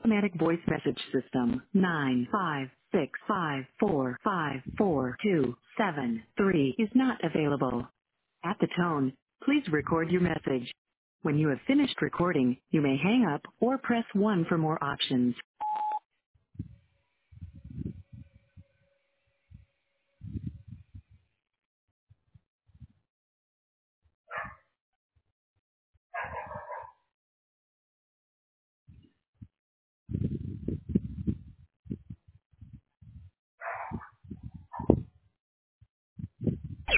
Automatic voice message system 956545427 is not available. At the tone, please record your message. When you have finished recording, you may hang up or press 1 for more options.